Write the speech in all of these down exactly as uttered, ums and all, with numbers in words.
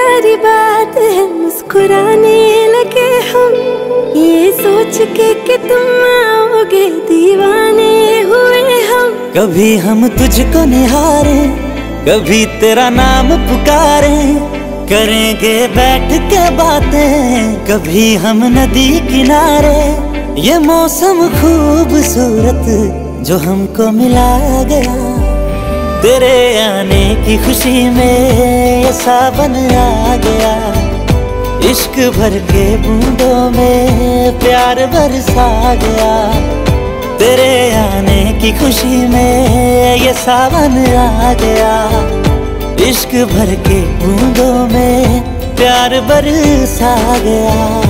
प्यारी बात है मुस्कुराने लगे हम, ये सोच के कि तुम आओगे दीवाने हुए हम। कभी हम तुझको निहारे, कभी तेरा नाम पुकारे, करेंगे बैठ के बातें कभी हम नदी किनारे। ये मौसम खूबसूरत जो हमको मिला गया, तेरे आने की खुशी में ये सावन आ गया। इश्क भर के बूंदों में प्यार बरसा गया, तेरे आने की खुशी में ये सावन आ गया। इश्क भर के बूंदों में प्यार बरसा गया।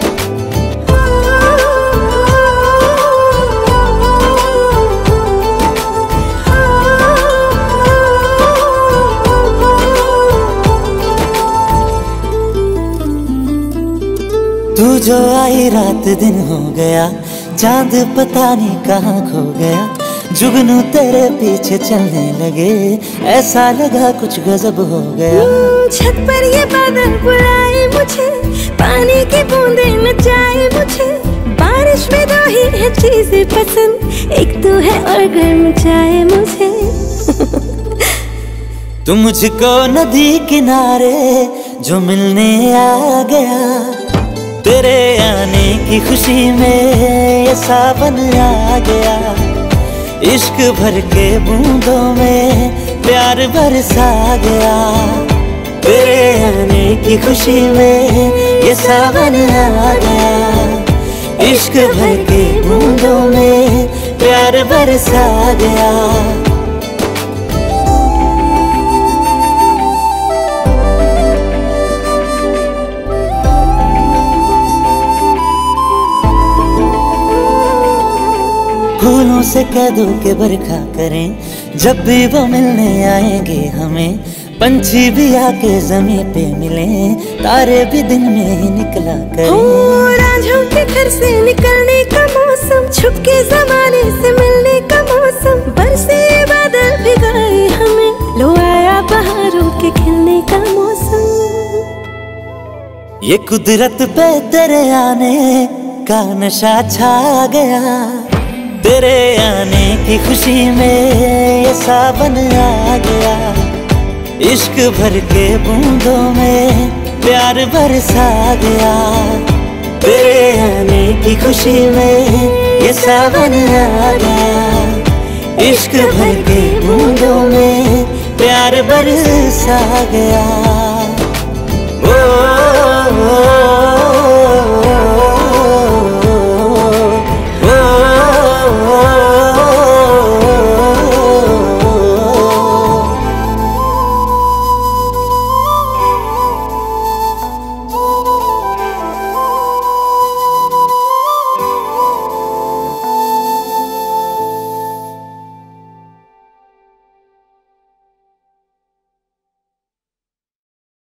तू जो आई रात दिन हो गया, चांद पता नहीं कहाँ खो गया। जुगनू तेरे पीछे चलने लगे, ऐसा लगा कुछ गजब हो गया। छत पर ये बादल बुलाए मुझे, पानी की बूंदें नचाए मुझे। बारिश में दो ही है चीजें पसंद, एक तू है और गर्म चाय मुझे। तू मुझको नदी किनारे जो मिलने आ गया, तेरे आने की खुशी में ये सावन आ गया। इश्क भर के बूंदों में प्यार बरसा गया, तेरे आने की खुशी में ये सावन आ गया। इश्क भर के बूंदों में प्यार बरसा गया। फूलों से कह दो के बरखा करें, जब भी वो मिलने आएंगे हमें। पंछी भी आके जमीन पे मिले, तारे भी दिन में ही निकला करें। रांझों के घर से निकलने का मौसम, छुप के जमाने से मिलने का मौसम। बरसे बादल भिगाए हमें, लो आया बहारों के खिलने का मौसम। ये कुदरत पे तेरे आने का नशा छा गया, तेरे आने की खुशी में ये सावन आ गया। इश्क भर के बूंदों में प्यार बरसा गया, तेरे आने की खुशी में ये सावन आ गया। इश्क भर के बूंदों में प्यार बरसा गया। ओ